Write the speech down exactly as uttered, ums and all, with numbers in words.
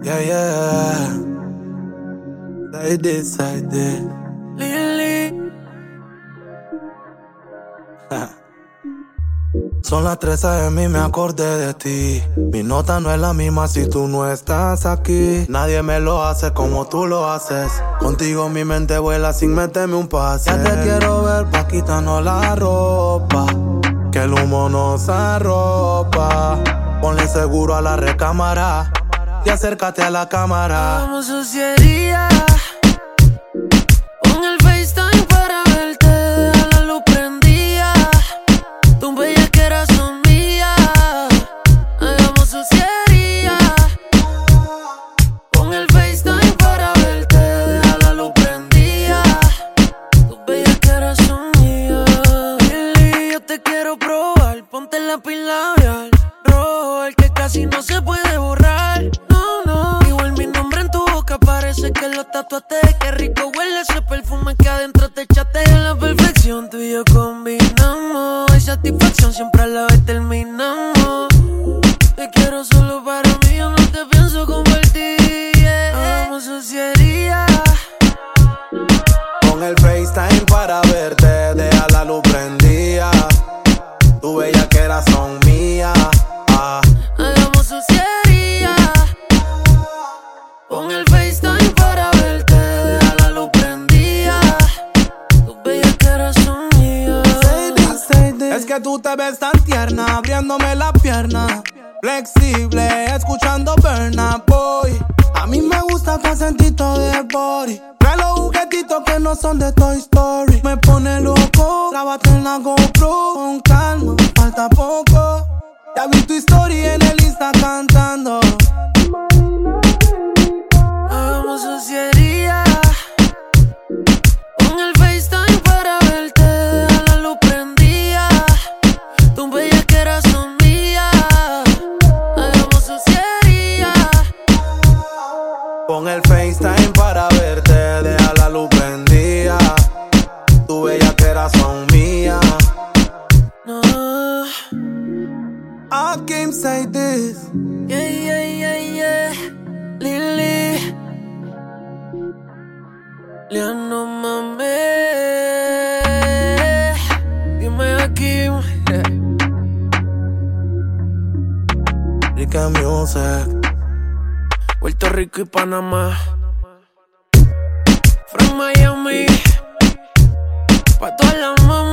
Yeah, yeah. Say this, say this. Lily. Son las tres a eme y me acordé de ti. Mi nota no es la misma si tú no estás aquí. Nadie me lo hace como tú lo haces. Contigo mi mente vuela sin meterme un pase. Ya te quiero ver pa' quitarnos la ropa, que el humo nos arropa. Ponle seguro a la recámara y acércate a la cámara. Hagamos sociedad. Pon el FaceTime para verte. Deja la luz prendida. Tu bellaqueras son mías. Hagamos sociedad. Pon el FaceTime para verte. Deja la luz prendida. Tu bellaqueras son mías. Lily, yo te quiero probar. Ponte la lápiz labial rojo, el que casi no se puede borrar. No, no. Igual mi nombre en tu boca parece que lo tatuaste. Qué rico huele ese perfume que adentro te echaste. En la perfección tú y yo combinamos. Hay satisfacción siempre a la vez terminamos. Te quiero solo para mí, yo no te pienso compartir. Yeah. Hagamos sociedad. Pon el FaceTime para verte. Deja la luz prendida. Tu bellaqueras son mías. Ah. Hagamos sociedad. Pon el FaceTime para verte. Deja la luz prendida. Tus bellaqueras son mías. Say this, say this. Es que tú te ves tan tierna, abriéndome la pierna. Flexible, escuchando Burna Boy. A mí me gusta tu acentito de body. Trae los juguetitos que no son de Toy Story. Me pone loco, grábate en la GoPro. Con calma, falta poco. Ya vi tu historia en el Insta cantando. Hagamos sociedad. Pon el FaceTime para verte. Deja la luz prendida. Tus bellaqueras son mías. Hagamos sociedad. Pon el FaceTime para verte. Deja la luz prendida. Tu bellaqueras son mías. No. I can't say this. Yeah, yeah, yeah, yeah. Lily. Liano mame. Dime aquí. Rica Music. Puerto Rico y Panamá. From Miami. Pa' todas las mamás.